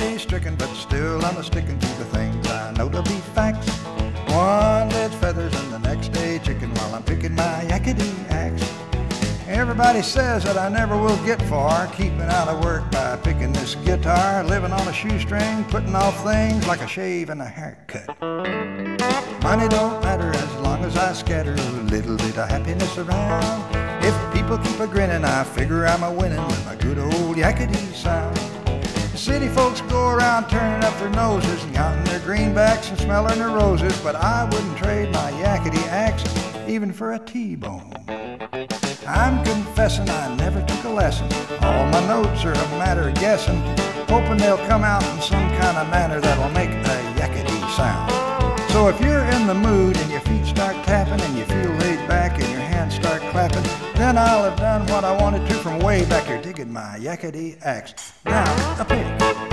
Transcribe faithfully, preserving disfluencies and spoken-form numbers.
poverty-stricken, but still I'm a-sticking to the things I know to be facts. One day's feathers and the next day chicken while I'm picking my yakety axe. Everybody says that I never will get far, keeping out of work by picking this guitar, living on a shoestring, putting off things like a shave and a haircut. Money don't matter as long as I scatter a little bit of happiness around. If people keep a grinning, I figure I'm a-winning with my good old yakety sound. City folks go around turning up their noses and counting their greenbacks and smelling their roses, but I wouldn't trade my yakety axe even for a T-bone. I'm confessing I never took a lesson. All my notes are a matter of guessing, hoping they'll come out in some kind of manner that'll make a yakety sound. So if you're in the mood and your feet start tapping and you feel laid back and your hands start clapping, then I'll have done what I wanted to from way back here, digging my yakety axe. Now, a pick.